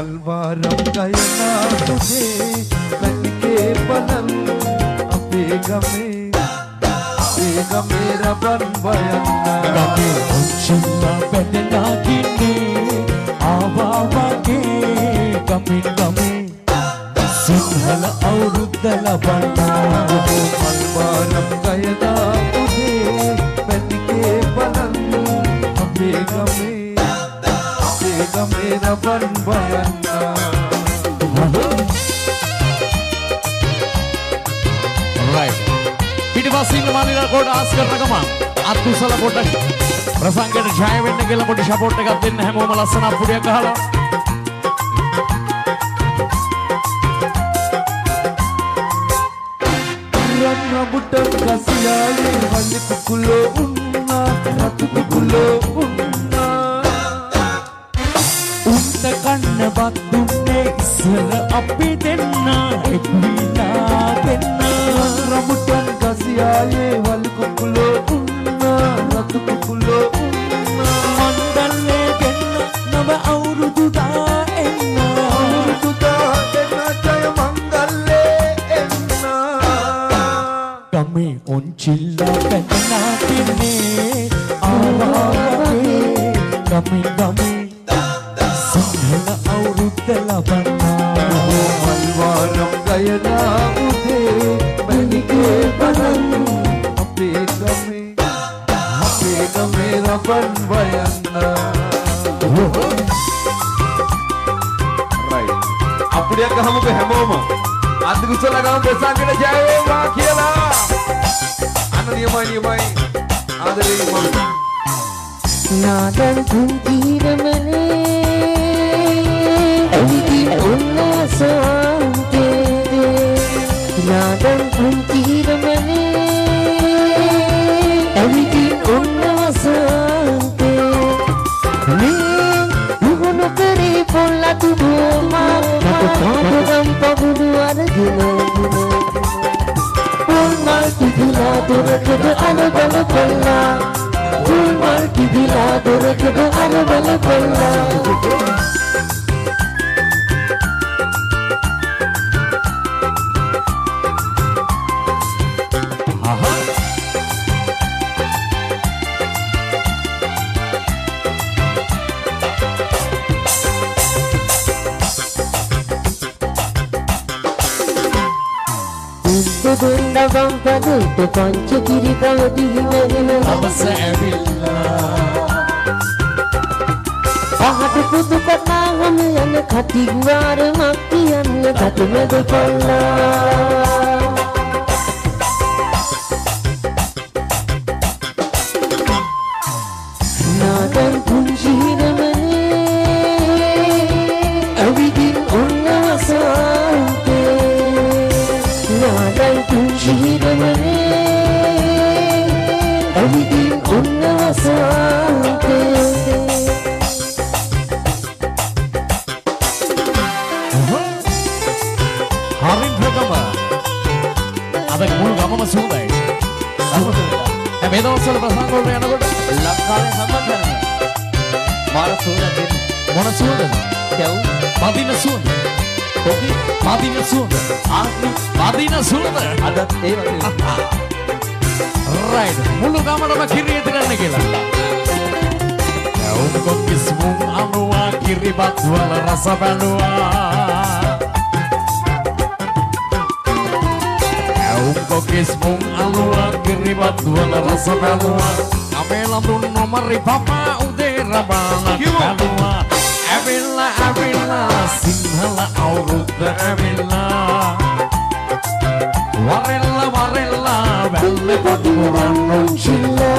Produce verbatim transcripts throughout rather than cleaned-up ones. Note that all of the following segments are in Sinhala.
මල්වාරම් ගයනා තුදේ මැනිකේ බලන් අපේ ගමේ අපේ ගමේ රබන් වයන්නා ගමේ උන්චිල්ලා බැඳලා කින්නේ ආවා වගේ ගමින් ගමේ සිංහල අවුරුද්ද ලබන්නා මල්වාරම් ගයනා තුදේ මැනිකේ බලන් අපේ ගමේ Kamera ban bayana right පිටිපස්සින් මානිලා කොට ආස් කරන ගමන් අත්කුසල කොට ප්‍රසංගයට ජය වෙන්න කියලා පොඩි සපෝට් එකක් දෙන්න හැමෝම ලස්සන අපුඩියක් ගහලා රත්නබුට කසියාලේ වලි කුකුලෝ උන්නා රතු කුකුලෝ උන්නා කන්න බත්තුන්නේ ඉස්සර අපි දෙන්න එක්විලා දෙන්න රමුටන් ගසියායේ වල් කුකුලෝ උන්නා රතු කුකුලෝ උන්නා මණ්ඩලේ දෙන්න නව අවුරුදු දා එන්න අවුරුදු දා දෙන්න ජය මංගල්ලේ එන්න ගමේ ඔන්චිල්ලා පැටනා තින්නේ ආවාගේ ගමේ ගමේ මල්වාරම් ගයනා උදේ මැනිකේ බලන් අපේ ගමේ අපේ ගමේ රබන් වයන්නා රයිට් අපුඩියක් ගහමුකෝ හැමෝම අද්දුකුසල ගම ප්‍රසංගයට ජය වේවා කියලා අන්න නියමයි නියමයි ආදරේ මම නාදන් කුංචීරමනේ उल्लासंते नादन कुंतीरमने everything उल्लासंते ने उगुनु करे पोला तु बोमा नतो पागम पगुनु अरगिन उल्माल की दिला दुरकद अनबल पल्ला उल्माल की दिला दुरकद अनबल पल्ला Dunda bampa dutta pancha kiri kavadi hinagana avasa avilla ahatu pudu kata hame yana khatig war makki yanna tatmad palla nadan kunjiramane everything unnasante nadan kunjiramane everything unnasante harin pragama adak mulu gamama sundai me dawaswala prasanga වලට යනකොට ලංකාවේ හැම තැනම මාර සුවඳ දෙන්න මොන සුවඳද? දැව් මදින සුවඳ. කොපි මදින සුවඳ. ආත්ම මදින සුවඳ. අදත් ඒ වගේ. right මුළු ගමනම කිරියට ගන්න කියලා. දැවුම් කොක්කිස් මුම් අනුවා කිරිබත් වල රස බැලුවා. Kokis mung alua kiribat wala rasa balua Amela dun nomari papa udera bala balua Avila avila sinhala auruda avila Varela varela velle paduran nonchilla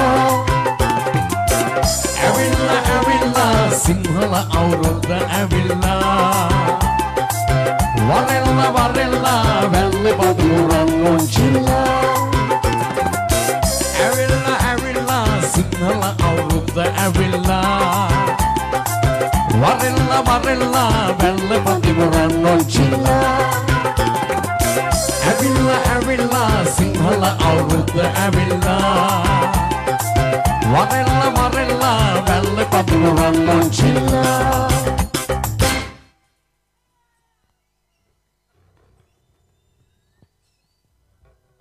Avila avila sinhala auruda avila Varela varela velle paduran nonchilla Avila avila sinhala auruda avila Varela varela velle paduran nonchilla Avila avila sinhala auruda avila Varela varela velle paduran nonchilla